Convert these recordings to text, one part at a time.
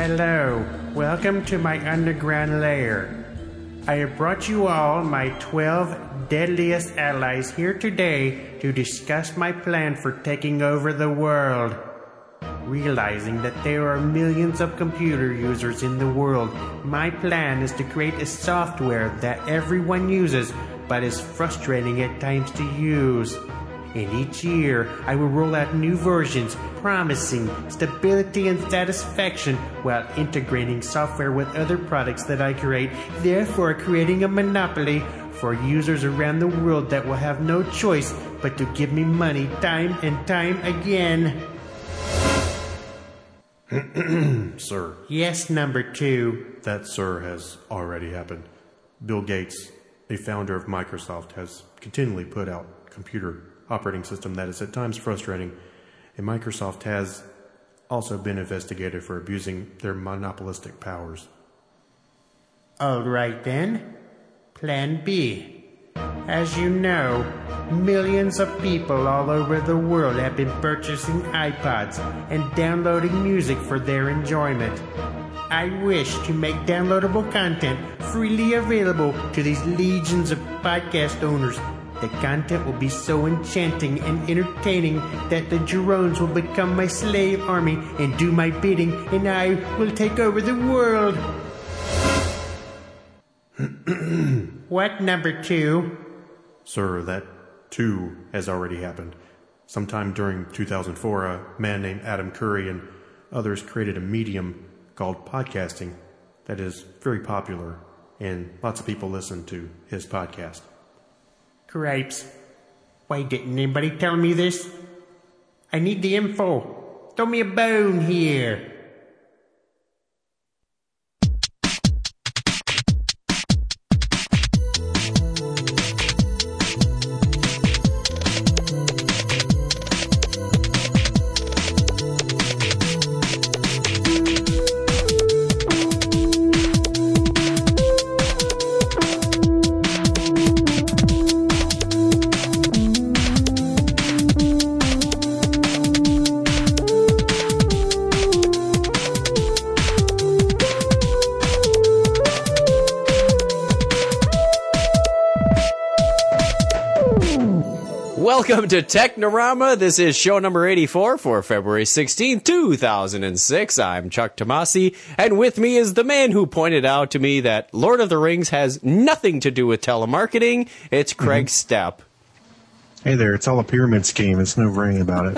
Hello, welcome to my underground lair. I have brought you all my 12 deadliest allies here today to discuss my plan for taking over the world. Realizing that there are millions of computer users in the world, my plan is to create a software that everyone uses but is frustrating at times to use. And each year, I will roll out new versions promising stability and satisfaction while integrating software with other products that I create, therefore creating a monopoly for users around the world that will have no choice but to give me money time and time again. Sir. Yes, number 2. That, sir, has already happened. Bill Gates, a founder of Microsoft, has continually put out computer operating system that is at times frustrating, and Microsoft has also been investigated for abusing their monopolistic powers. Alright then, Plan B. As you know, millions of people all over the world have been purchasing iPods and downloading music for their enjoyment. I wish to make downloadable content freely available to these legions of podcast owners. The content will be so enchanting and entertaining that the drones will become my slave army and do my bidding, and I will take over the world. What, number 2? Sir, that too has already happened. Sometime during 2004, a man named Adam Curry and others created a medium called podcasting that is very popular, and lots of people listen to his podcast. Cripes. Why didn't anybody tell me this? I need the info. Throw me a bone here. Welcome to Technorama. This is show number 84 for February 16th, 2006. I'm Chuck Tomasi, and with me is the man who pointed out to me that Lord of the Rings has nothing to do with telemarketing. It's Craig Stepp. Hey there, it's all a pyramid scheme. There's no worrying about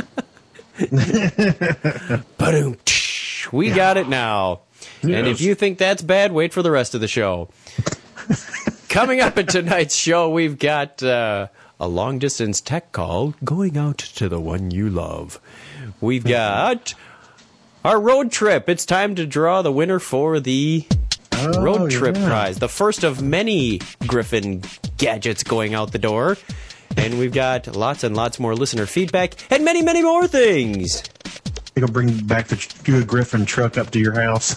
it. Ba-doom. We got it now. Yes. And if you think that's bad, wait for the rest of the show. Coming up in tonight's show, we've got a long-distance tech call going out to the one you love. We've got our road trip. It's time to draw the winner for the road trip prize. The first of many Griffin gadgets going out the door. And we've got lots and lots more listener feedback and many, many more things. You'll bring back the Griffin truck up to your house.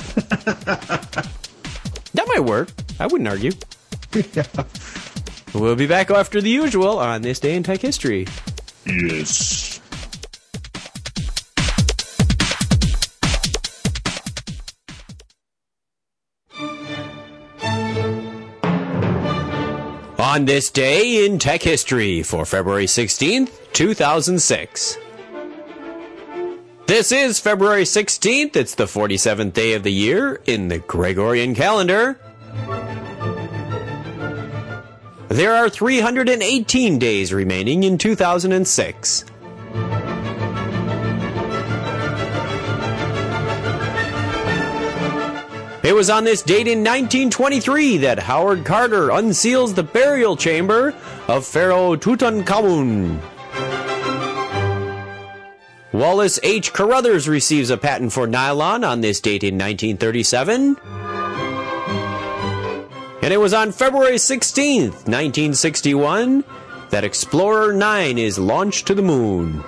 That might work. I wouldn't argue. Yeah. We'll be back after the usual on This Day in Tech History. Yes. On This Day in Tech History for February 16th, 2006. This is February 16th. It's the 47th day of the year in the Gregorian calendar. There are 318 days remaining in 2006. It was on this date in 1923 that Howard Carter unseals the burial chamber of Pharaoh Tutankhamun. Wallace H. Carruthers receives a patent for nylon on this date in 1937. And it was on February 16th, 1961, that Explorer 9 is launched to the moon.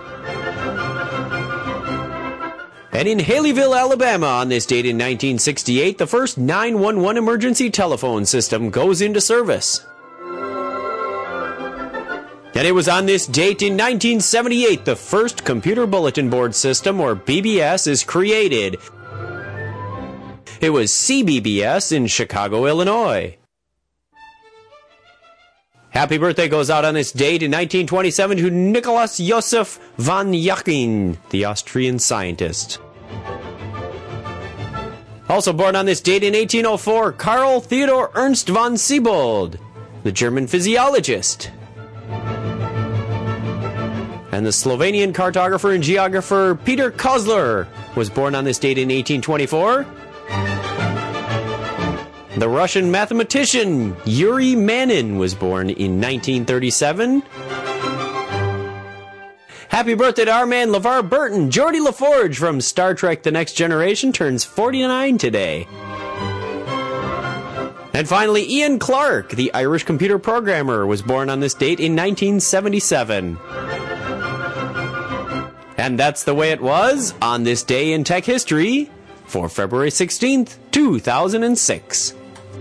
And in Haleyville, Alabama, on this date in 1968, the first 911 emergency telephone system goes into service. And it was on this date in 1978, the first computer bulletin board system, or BBS, is created. It was CBBS in Chicago, Illinois. Happy birthday goes out on this date in 1927 to Nikolaus Josef von Jachin, the Austrian scientist. Also born on this date in 1804, Karl Theodor Ernst von Siebold, the German physiologist. And the Slovenian cartographer and geographer Peter Kozler was born on this date in 1824. The Russian mathematician Yuri Manin was born in 1937. Happy birthday to our man LeVar Burton. Geordie LaForge from Star Trek The Next Generation turns 49 today. And finally, Ian Clark, the Irish computer programmer, was born on this date in 1977. And that's the way it was on this day in tech history for February 16th, 2006.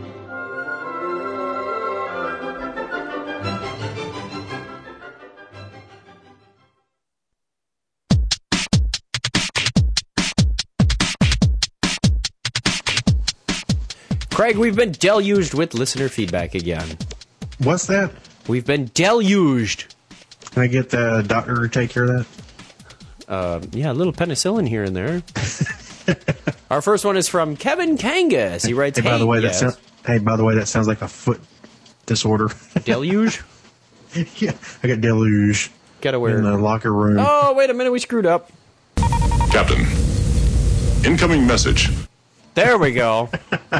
Craig, we've been deluged with listener feedback again. What's that? We've been deluged. Can I get the doctor to take care of that? Yeah, a little penicillin here and there. Our first one is from Kevin Kangas. He writes, By the way, yes. that sounds like a foot disorder. Deluge? Yeah, I got deluge. Gotta wear in the locker room. Oh, wait a minute, we screwed up. Captain, incoming message. There we go.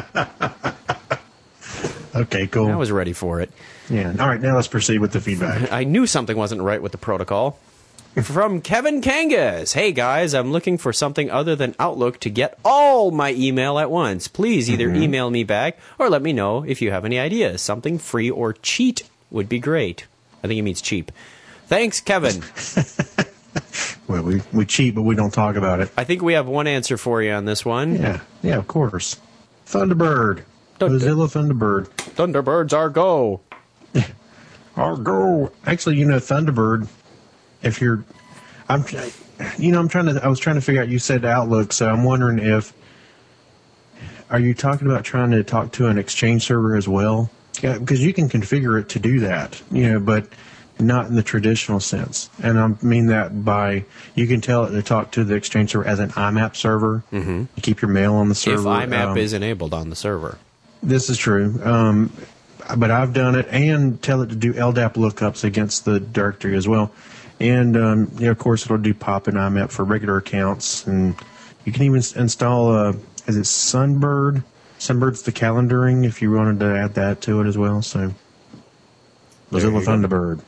Okay, cool. I was ready for it. Yeah. All right, now let's proceed with the feedback. I knew something wasn't right with the protocol. From Kevin Kangas. Hey guys, I'm looking for something other than Outlook to get all my email at once. Please either email me back or let me know if you have any ideas. Something free or cheat would be great. I think he means cheap. Thanks, Kevin. Well, we cheat, but we don't talk about it. I think we have one answer for you on this one. Yeah, of course. Thunderbird. Mozilla Thunderbird. Thunderbirds are go. Our go. Actually, Thunderbird, if you're, I was trying to figure out, you said Outlook, so I'm wondering are you talking about trying to talk to an Exchange server as well? Yeah, because you can configure it to do that, but not in the traditional sense. And I mean that by, you can tell it to talk to the Exchange server as an IMAP server. Mm-hmm. You keep your mail on the server. If IMAP is enabled on the server. This is true. But I've done it, and tell it to do LDAP lookups against the directory as well. And, of course, it'll do POP and IMAP for regular accounts. And you can even install, is it Sunbird? Sunbird's the calendaring, if you wanted to add that to it as well. So, Mozilla Thunderbird.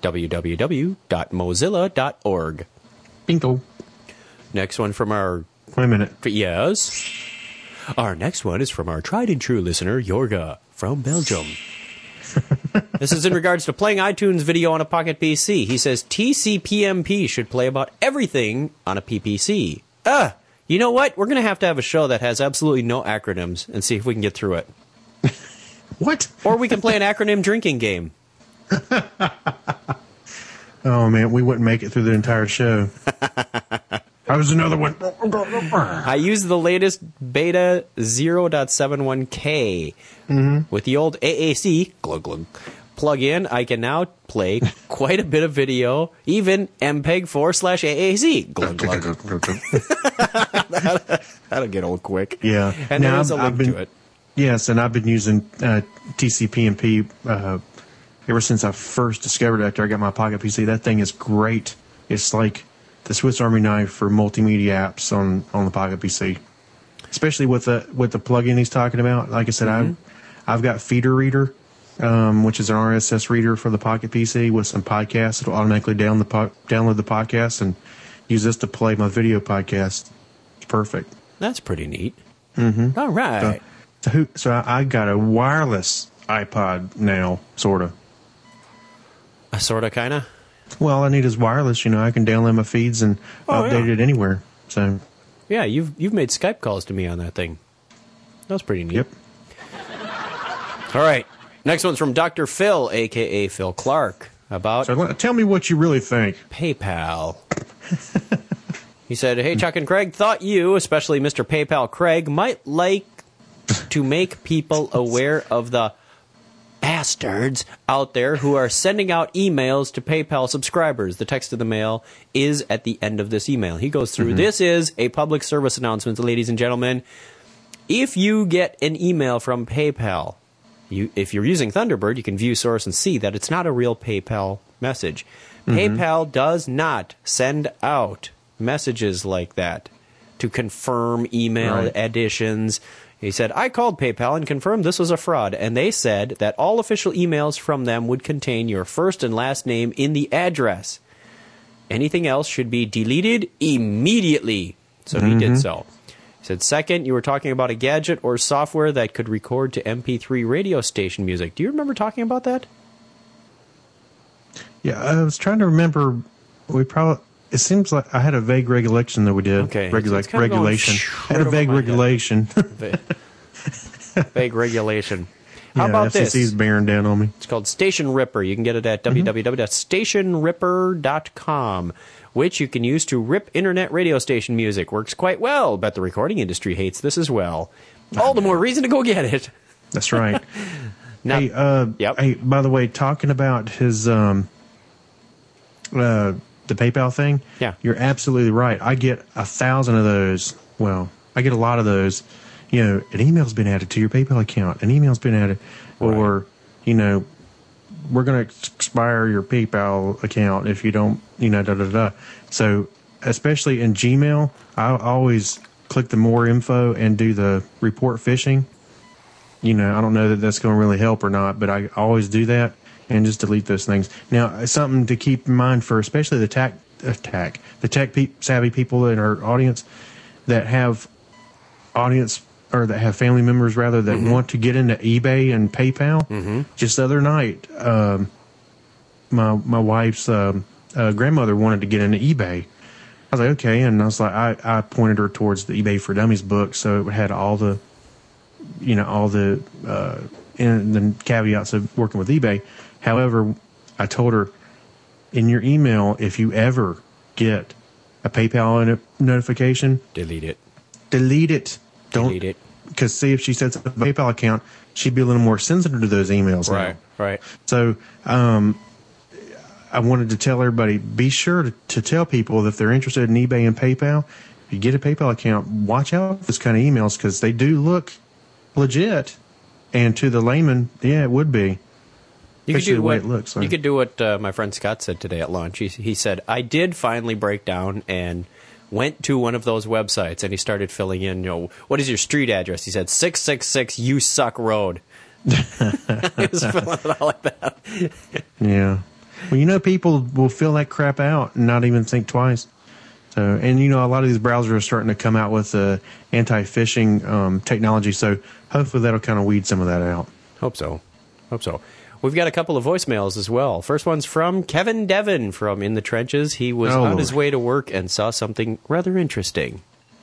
www.mozilla.org. Bingo. Next one from our... Wait a minute. Yes? Our next one is from our tried and true listener, Jorga, from Belgium. This is in regards to playing iTunes video on a Pocket PC. He says TCPMP should play about everything on a PPC. You know what? We're going to have a show that has absolutely no acronyms and see if we can get through it. What? Or we can play an acronym drinking game. Oh, man, we wouldn't make it through the entire show. That was another one. I use the latest beta 0.71K. With the old AAC plug-in, I can now play quite a bit of video, even MPEG-4/AAC. That'll get old quick. Yeah. And there's a link to it. Yes, and I've been using TCP/MP ever since I first discovered it after I got my Pocket PC. That thing is great. It's like the Swiss Army knife for multimedia apps on the Pocket PC, especially with the plugin he's talking about. Like I said, I've got Feeder Reader, which is an RSS reader for the Pocket PC with some podcasts. It'll automatically download the podcast and use this to play my video podcast. It's perfect. That's pretty neat. All right. So I got a wireless iPod now, sort of. Sort of, kind of? Well, all I need is wireless. I can download my feeds and update it anywhere. So, yeah, you've made Skype calls to me on that thing. That was pretty neat. Yep. All right. Next one's from Dr. Phil, a.k.a. Phil Clark, about... So tell me what you really think. PayPal. He said, hey, Chuck and Craig, thought you, especially Mr. PayPal Craig, might like to make people aware of the bastards out there who are sending out emails to PayPal subscribers. The text of the mail is at the end of this email. He goes through, this is a public service announcement, ladies and gentlemen. If you get an email from PayPal, if you're using Thunderbird, you can view source and see that it's not a real PayPal message. PayPal does not send out messages like that to confirm email additions. He said, I called PayPal and confirmed this was a fraud, and they said that all official emails from them would contain your first and last name in the address. Anything else should be deleted immediately. So he did so. He said, second, you were talking about a gadget or software that could record to MP3 radio station music. Do you remember talking about that? Yeah, I was trying to remember. It seems like I had a vague recollection that we did. Okay. Regulation. I had a vague regulation. Vague regulation. How about this? FCC's bearing down on me. It's called Station Ripper. You can get it at www.stationripper.com, which you can use to rip internet radio station music. Works quite well. Bet the recording industry hates this as well. All the more reason to go get it. That's right. Now, hey, by the way, talking about his the PayPal thing, you're absolutely right. I get 1,000 of those. Well, I get a lot of those. You know, an email's been added to your PayPal account. An email's been added. Or, you know, we're going to expire your PayPal account if you don't, you know, da-da-da. So, especially in Gmail, I always click the more info and do the report phishing. You know, I don't know that that's going to really help or not, but I always do that. And just delete those things. Now, something to keep in mind for especially the tech savvy people in our audience that have that have family members rather that want to get into eBay and PayPal. Just the other night, my wife's grandmother wanted to get into eBay. I was like, okay, and I was like, I pointed her towards the eBay for Dummies book, so it had all the, you know, all the and the caveats of working with eBay. However, I told her, in your email, if you ever get a PayPal notification, delete it. Delete it. Delete it. Because see, if she sets up a PayPal account, she'd be a little more sensitive to those emails. Right. So, I wanted to tell everybody, be sure to tell people that if they're interested in eBay and PayPal, if you get a PayPal account, watch out for this kind of emails because they do look legit. And to the layman, it would be. You could do the way it looks. You could do what my friend Scott said today at lunch. He said, I did finally break down and went to one of those websites, and he started filling in, you know, what is your street address? He said, 666 You Suck Road. He was filling it out like that. Yeah. Well, you know, people will fill that crap out and not even think twice. So, and you know, a lot of these browsers are starting to come out with anti-phishing technology, so hopefully that'll kind of weed some of that out. Hope so. We've got a couple of voicemails as well. First one's from Kevin Devon from In the Trenches. He was on his way to work and saw something rather interesting.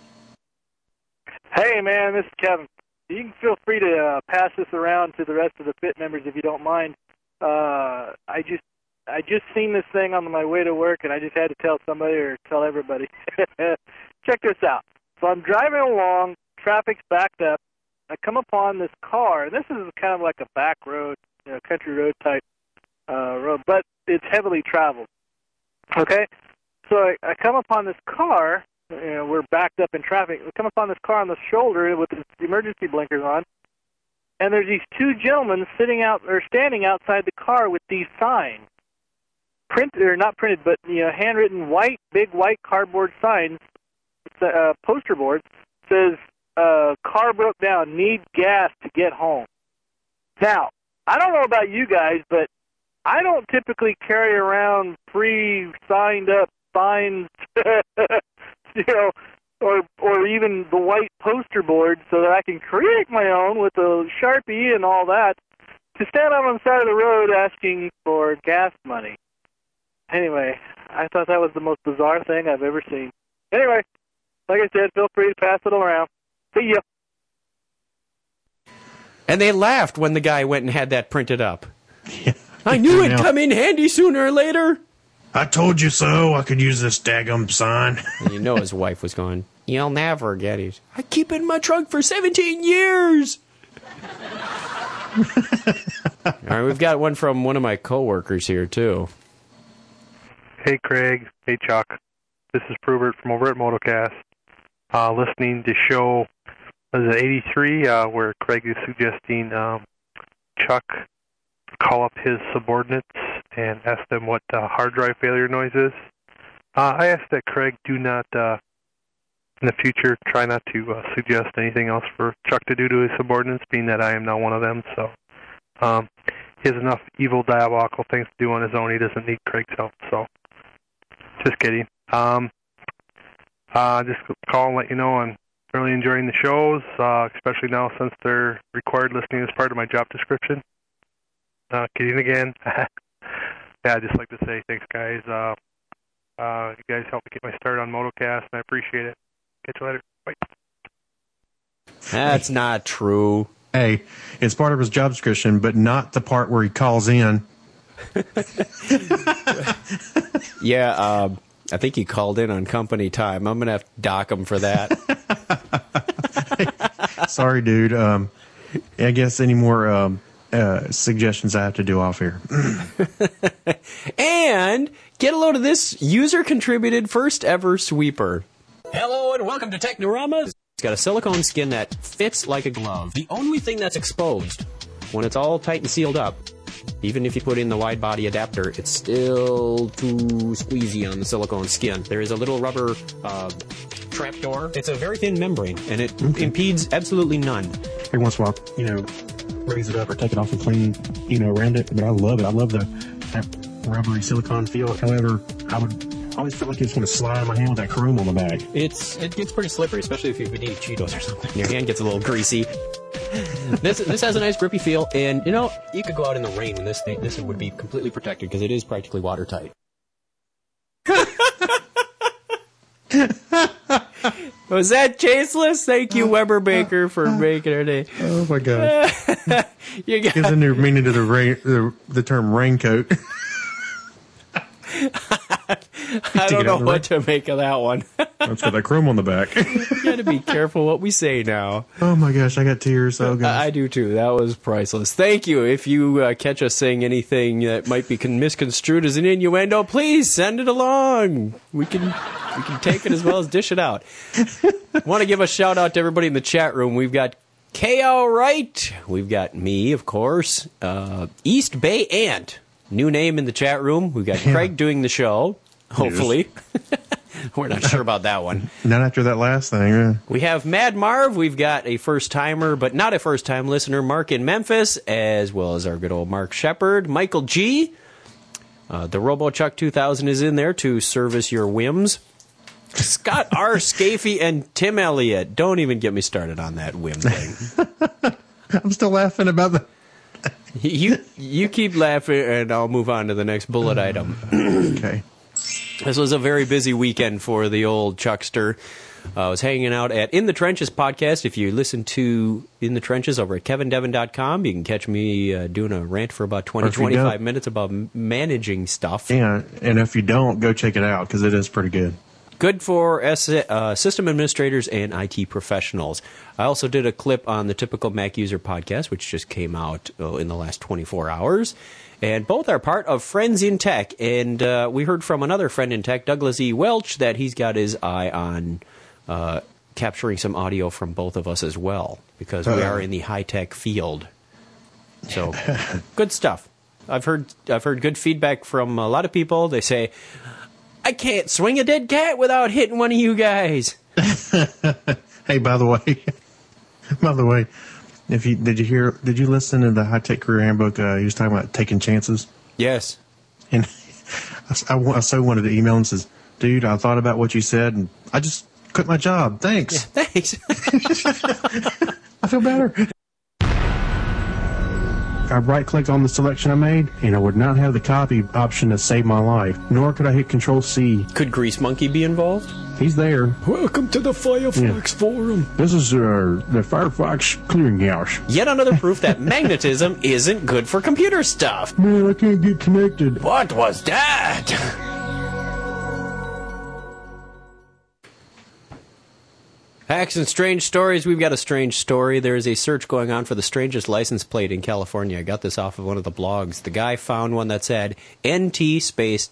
Hey, man, this is Kevin. You can feel free to pass this around to the rest of the pit members if you don't mind. I just seen this thing on my way to work, and I just had to tell somebody or tell everybody. Check this out. So I'm driving along, traffic's backed up. I come upon this car, and this is kind of like a back road, you know, country road type road, but it's heavily traveled. Okay? So I come upon this car, you know, we're backed up in traffic. We come upon this car on the shoulder with its emergency blinkers on, and there's these two gentlemen standing outside the car with these signs. Not printed, but handwritten big white cardboard signs. It's a poster board. Says, "Car broke down. Need gas to get home." Now, I don't know about you guys, but I don't typically carry around pre-signed up signs, or even the white poster board, so that I can create my own with a Sharpie and all that to stand on the side of the road asking for gas money. Anyway, I thought that was the most bizarre thing I've ever seen. Anyway, like I said, feel free to pass it around. See ya. And they laughed when the guy went and had that printed up. Yeah, I knew it'd come in handy sooner or later. I told you so. I could use this daggum sign. And you know his wife was going, "You'll never get it. I keep it in my trunk for 17 years. All right, we've got one from one of my coworkers here, too. Hey, Craig. Hey, Chuck. This is Probert from over at Motocast. Listening to show, was it 83, where Craig is suggesting Chuck call up his subordinates and ask them what hard drive failure noise is. I ask that Craig do not, in the future, try not to suggest anything else for Chuck to do to his subordinates, being that I am now one of them. So he has enough evil, diabolical things to do on his own. He doesn't need Craig's help. So just kidding. Just call and let you know I'm really enjoying the shows, especially now since they're required listening as part of my job description. Kidding again. Yeah, I'd just like to say thanks, guys. You guys helped me get my start on Motocast, and I appreciate it. Catch you later. Bye. That's not true. Hey, it's part of his job description, but not the part where he calls in. Yeah, I think he called in on company time. I'm going to have to dock him for that. Sorry, dude. I guess any more suggestions I have to do off here. And get a load of this user-contributed first-ever sweeper. Hello and welcome to Technorama. It's got a silicone skin that fits like a glove. The only thing that's exposed when it's all tight and sealed up, even if you put in the wide body adapter, it's still too squeezy on the silicone skin. There is a little rubber trapdoor. It's a very thin membrane, and it impedes absolutely none. Every once in a while, raise it up or take it off and clean, around it. But I love it. I love that rubbery silicone feel. However, I always feel like I just want to slide my hand with that chrome on the back. It gets pretty slippery, especially if you've been eating Cheetos or something. Your hand gets a little greasy. This has a nice grippy feel, and you could go out in the rain when this would be completely protected because it is practically watertight. Was that chaseless? Thank you, Weber Baker, for making our day. Oh my God! Gives a new meaning to the term raincoat. I don't know what to make of that one. That's got that chrome on the back. You got to be careful what we say now. Oh my gosh, I got tears. Oh gosh. I do too. That was priceless. Thank you. If you catch us saying anything that might be misconstrued as an innuendo, please send it along. We can take it as well as dish it out. Want to give a shout out to everybody in the chat room. We've got K.O. Wright. We've got me, of course. East Bay Ant. New name in the chat room. We've got Craig doing the show, hopefully. We're not sure about that one. Not after that last thing. We have Mad Marv. We've got a first-timer, but not a first-time listener, Mark in Memphis, as well as our good old Mark Shepard. Michael G. The RoboChuck 2000 is in there to service your whims. Scott R. Scafey and Tim Elliott. Don't even get me started on that whim thing. I'm still laughing about the... You keep laughing, and I'll move on to the next bullet item. Okay. This was a very busy weekend for the old Chuckster. I was hanging out at In the Trenches podcast. If you listen to In the Trenches over at KevinDevin.com, you can catch me doing a rant for about 20-25 minutes about managing stuff. Yeah, and if you don't, go check it out, because it is pretty good. Good for system administrators and IT professionals. I also did a clip on the Typical Mac User podcast, which just came out in the last 24 hours. And both are part of Friends in Tech. And we heard from another friend in tech, Douglas E. Welch, that he's got his eye on capturing some audio from both of us as well, because we are in the high-tech field. So, good stuff. I've heard good feedback from a lot of people. They say, I can't swing a dead cat without hitting one of you guys. Hey, by the way, did you listen to the High Tech Career Handbook? He was talking about taking chances. Yes. And I so wanted to email him and says, dude, I thought about what you said and I just quit my job. Thanks. Yeah, thanks. I feel better. I right-clicked on the selection I made, and I would not have the copy option to save my life, nor could I hit Control-C. Could Grease Monkey be involved? He's there. Welcome to the Firefox Forum. This is the Firefox Clearinghouse. Yet another proof that magnetism isn't good for computer stuff. Man, I can't get connected. What was that? Hacks and strange stories. We've got a strange story. There is a search going on for the strangest license plate in California. I got this off of one of the blogs. The guy found one that said NT space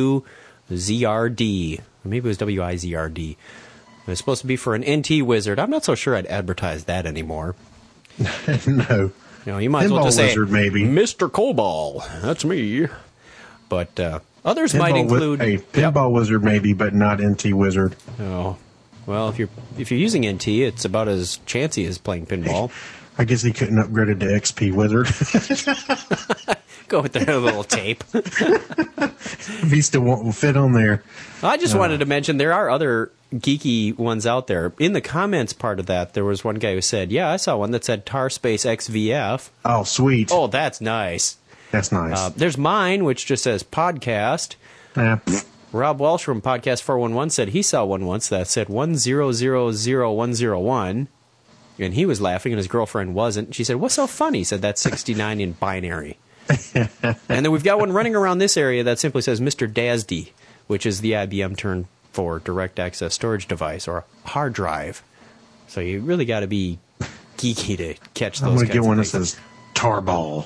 WZRD. Maybe it was WIZRD. It was supposed to be for an NT wizard. I'm not so sure I'd advertise that anymore. No. You know, you might as well Pinball just say, wizard, maybe. Mr. Cobol. That's me. But others might include... Pinball wizard, maybe, but not NT wizard. Oh. Well, if you're using NT, it's about as chancy as playing pinball. I guess he couldn't upgrade it to XP wizard. Go with the little tape. If he still won't fit on there. I just wanted to mention there are other geeky ones out there. In the comments part of that, there was one guy who said, yeah, I saw one that said Tarspace XVF. Oh, sweet. Oh, that's nice. That's nice. There's mine, which just says podcast. Rob Welsh from Podcast 411 said he saw one once that said 1000101, and he was laughing and his girlfriend wasn't. She said, what's so funny? He said, that's 69 in binary. And then we've got one running around this area that simply says Mr. DASD, which is the IBM term for direct access storage device or hard drive. So you really got to be geeky to catch those. I'm going to get one that things. says Tarball.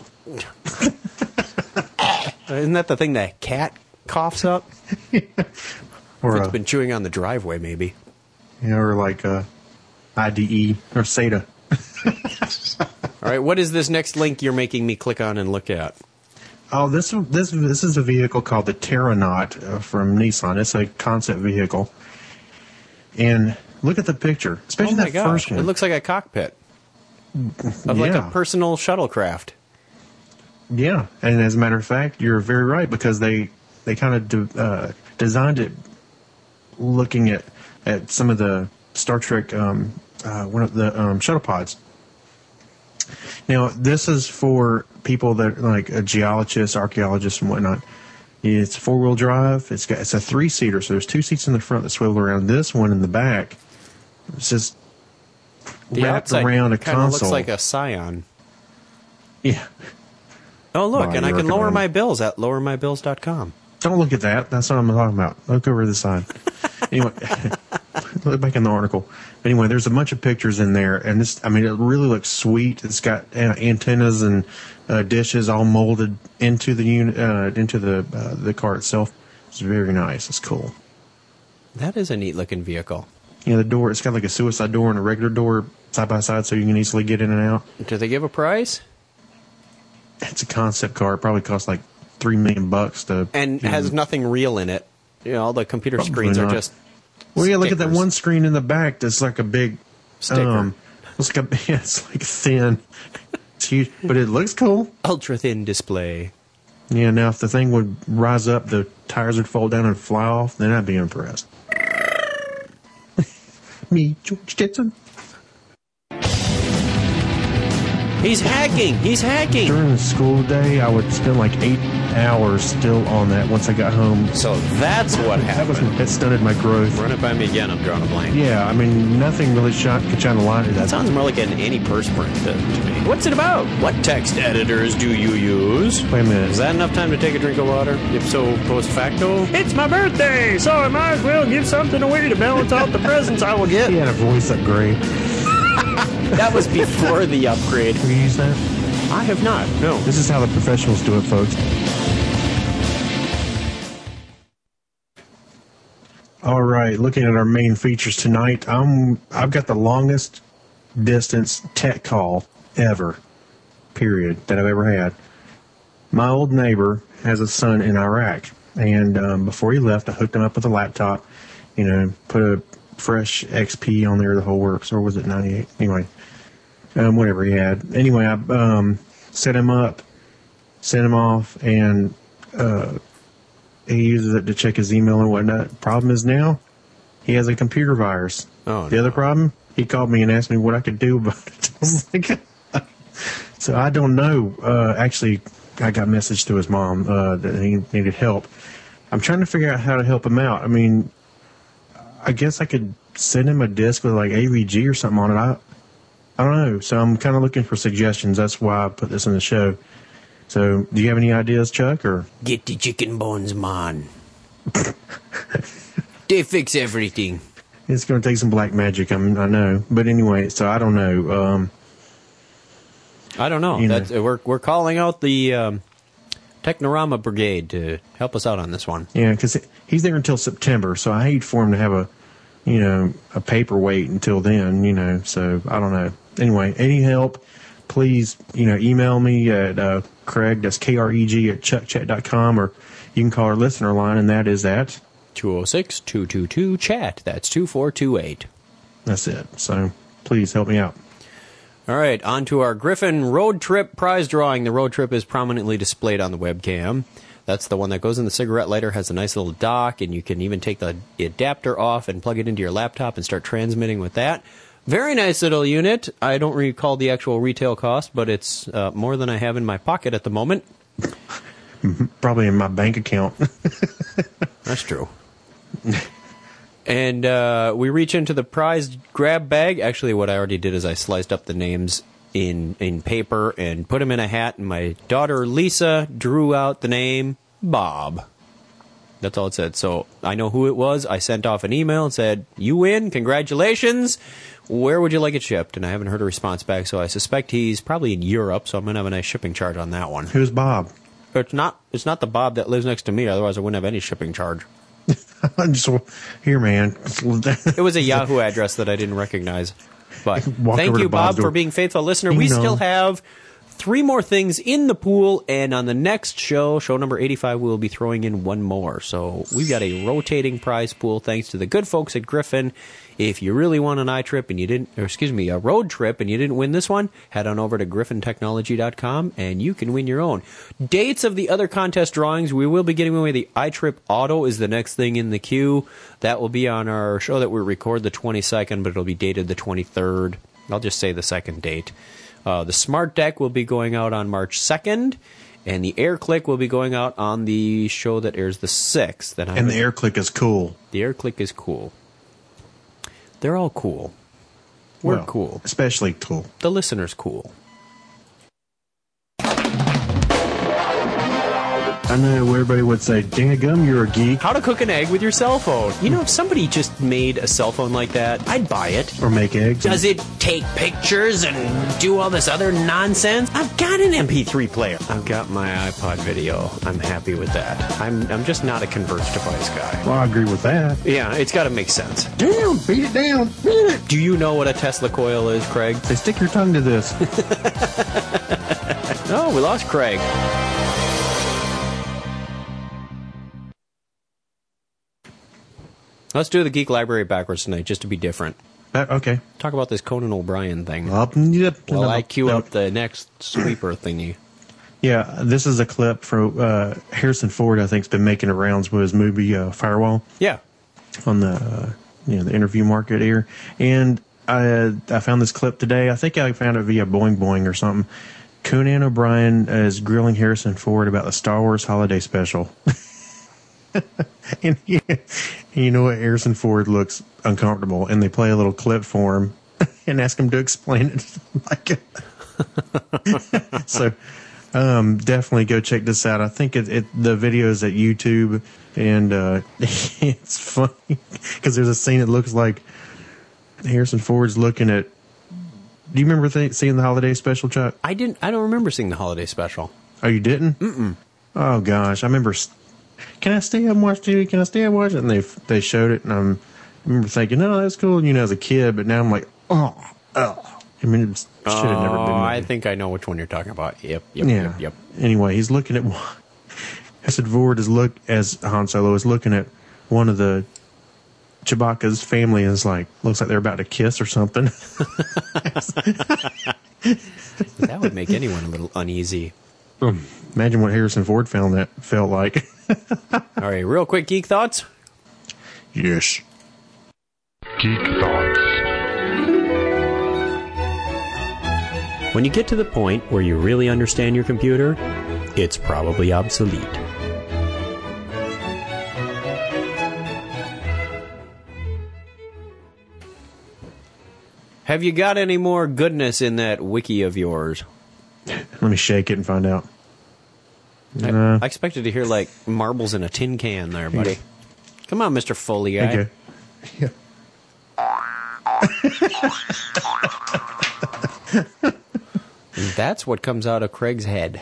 Isn't that the thing that cat coughs up? Or it's been chewing on the driveway, maybe. Or like IDE or SATA. All right, what is this next link you're making me click on and look at? Oh, this is a vehicle called the Terranaut from Nissan. It's a concept vehicle. And look at the picture, especially that first one. It looks like a cockpit of like a personal shuttlecraft. Yeah, and as a matter of fact, you're very right, because they kind of designed it looking at some of the Star Trek one of the shuttle pods. Now, this is for people that like geologists, archaeologists, and whatnot. It's 4-wheel drive. It's a 3-seater, so there's 2 seats in the front that swivel around. This one in the back, it's just wrapped around a console. Looks like a Scion. Yeah. Oh, look, and I can lower my bills at lowermybills.com. Don't look at that. That's what I'm talking about. Look over the side. Anyway, look back in the article. Anyway, there's a bunch of pictures in there, and it really looks sweet. It's got antennas and dishes all molded into the unit, into the car itself. It's very nice. It's cool. That is a neat looking vehicle. Yeah, the door. It's got like a suicide door and a regular door side by side, so you can easily get in and out. Do they give a price? It's a concept car. It probably costs like $3 million to. And has nothing real in it. You know, all the computer screens are just. Well, yeah, look at that one screen in the back. That's like a big sticker. It's like thin. It's huge, but it looks cool. Ultra thin display. Yeah. Now, if the thing would rise up, the tires would fall down and fly off, then I'd be impressed. Me, George Jetson. He's hacking. He's hacking. During the school day, I would spend like 8 hours still on that once I got home. So that's what happened. That stunted my growth. Run it by me again. I'm drawing a blank. Yeah, nothing really could shine a light at that. Sounds more like an antiperspirant to me. What's it about? What text editors do you use? Wait a minute. Is that enough time to take a drink of water? If so, post facto. It's my birthday, so I might as well give something away to balance out the presents I will get. He had a voice upgrade. That was before the upgrade. Have you used that? I have not, no. This is how the professionals do it, folks. All right, looking at our main features tonight, I've got the longest distance tech call ever, period, that I've ever had. My old neighbor has a son in Iraq, and before he left, I hooked him up with a laptop, put a fresh XP on there, the whole works, or was it 98? Anyway, whatever he had. Anyway, I set him up, sent him off, and he uses it to check his email and whatnot. Problem is now, he has a computer virus. Oh, the other problem, he called me and asked me what I could do about it. I was like, so I don't know. Actually, I got a message to his mom that he needed help. I'm trying to figure out how to help him out. I mean, I guess I could send him a disc with like AVG or something on it. I don't know. So I'm kind of looking for suggestions. That's why I put this in the show. So do you have any ideas, Chuck? Or get the chicken bones, man. They fix everything. It's going to take some black magic, I know. But anyway, so I don't know. I don't know. We're calling out the Technorama Brigade to help us out on this one. Yeah, because he's there until September, so I hate for him to have a paperweight until then, so I don't know. Anyway, any help, please, email me at Craig, that's KREG at chuckchat.com, or you can call our listener line, and that is at 206-222-CHAT. That's 2428. That's it. So please help me out. All right, on to our Griffin Road Trip prize drawing. The Road Trip is prominently displayed on the webcam. That's the one that goes in the cigarette lighter, has a nice little dock, and you can even take the adapter off and plug it into your laptop and start transmitting with that. Very nice little unit. I don't recall the actual retail cost, but it's more than I have in my pocket at the moment. Probably in my bank account. That's true. And we reach into the prize grab bag. Actually, what I already did is I sliced up the names in paper and put them in a hat, and my daughter Lisa drew out the name Bob. That's all it said. So I know who it was. I sent off an email and said, "You win, congratulations. Where would you like it shipped?" And I haven't heard a response back, so I suspect he's probably in Europe, so I'm going to have a nice shipping charge on that one. Who's Bob? It's not the Bob that lives next to me, otherwise I wouldn't have any shipping charge. Here, man. It was a Yahoo address that I didn't recognize. But thank you, Bob, for being a faithful listener. We still have 3 more things in the pool, and on the next show number 85, we'll be throwing in 1 more. So we've got a rotating prize pool thanks to the good folks at Griffin. If you really want an a road trip and you didn't win this one, head on over to griffintechnology.com and you can win your own. Dates of the other contest drawings, we will be getting away the iTrip Auto is the next thing in the queue. That will be on our show that we record the 22nd, but it'll be dated the 23rd. I'll just say the second date. The Smart Deck will be going out on March 2nd, and the AirClick will be going out on the show that airs the 6th. And the AirClick is cool. The AirClick is cool. They're all cool. We're cool. Especially cool. The listener's cool. I know everybody would say, "Dangagum, you're a geek." How to cook an egg with your cell phone. If somebody just made a cell phone like that, I'd buy it. Or make eggs. Does it take pictures and do all this other nonsense? I've got an MP3 player. I've got my iPod video. I'm happy with that. I'm just not a converged device guy. Well, I agree with that. Yeah, it's got to make sense. Damn, beat it down. Beat it. Do you know what a Tesla coil is, Craig? They stick your tongue to this. Oh, we lost Craig. Let's do the Geek Library backwards tonight, just to be different. Okay. Talk about this Conan O'Brien thing. Yep. While I queue up the next sweeper thingy. Yeah, this is a clip from Harrison Ford, I think, has been making the rounds with his movie Firewall. Yeah. On the the interview market here. And I found this clip today. I think I found it via Boing Boing or something. Conan O'Brien is grilling Harrison Ford about the Star Wars Holiday Special. And you know what? Harrison Ford looks uncomfortable, and they play a little clip for him and ask him to explain it. So definitely go check this out. I think the video is at YouTube, and it's funny because there's a scene that looks like Harrison Ford's looking at. Do you remember seeing the Holiday Special, Chuck? I didn't. I don't remember seeing the Holiday Special. Oh, you didn't? Mm-mm. Oh gosh, I remember. Can I stay and watch TV? Can I stay and watch it? And they showed it, and I remember thinking, "No, that's cool," as a kid. But now I'm like, oh. I mean, it should have never been. I think I know which one you're talking about. Yep. Anyway, he's looking at. Harrison Ford as Han Solo is looking at one of the Chewbacca's family, and is like, looks like they're about to kiss or something. That would make anyone a little uneasy. Imagine what Harrison Ford felt like. All right, real quick geek thoughts? Yes. Geek Thoughts. When you get to the point where you really understand your computer, it's probably obsolete. Have you got any more goodness in that wiki of yours? Let me shake it and find out. I expected to hear like marbles in a tin can there, buddy. Come on, Mr. Foley guy. Okay. Yeah. And that's what comes out of Craig's head.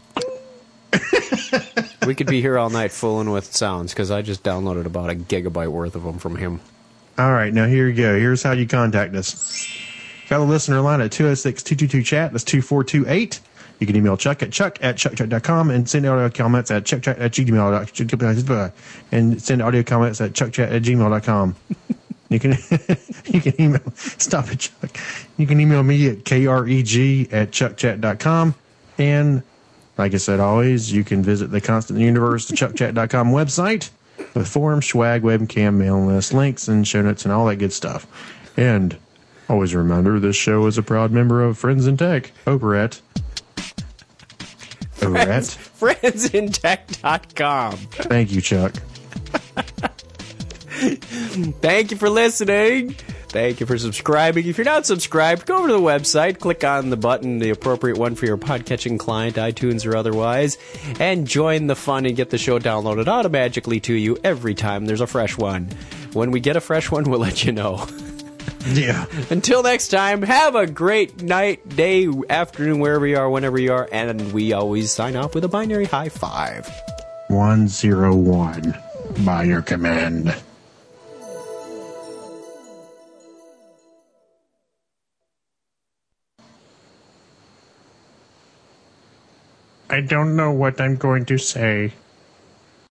We could be here all night fooling with sounds because I just downloaded about a gigabyte worth of them from him. All right, now here you go. Here's how you contact us. Fellow listener line at 206-222-CHAT. That's 2428. You can email Chuck at chuckchat.com and send audio comments at chuckchat@gmail.com and send audio comments at chuckchat@gmail.com. You can email, stop it, Chuck. You can email me at kreg@chuckchat.com. And like I said, always, you can visit the Constant Universe, the chuckchat.com website with forums, swag, webcam, mailing list, links, and show notes, and all that good stuff. And always remember, this show is a proud member of Friends in Tech over at friendsintech.com. Thank you, Chuck. Thank you for listening. Thank you for subscribing. If you're not subscribed, go over to the website, click on the button, the appropriate one for your podcatching client, iTunes or otherwise, and join the fun and get the show downloaded automatically to you every time there's a fresh one. When we get a fresh one, we'll let you know. Yeah. Until next time, have a great night, day, afternoon, wherever you are, whenever you are, and we always sign off with a binary high five. 101 by your command. I don't know what I'm going to say.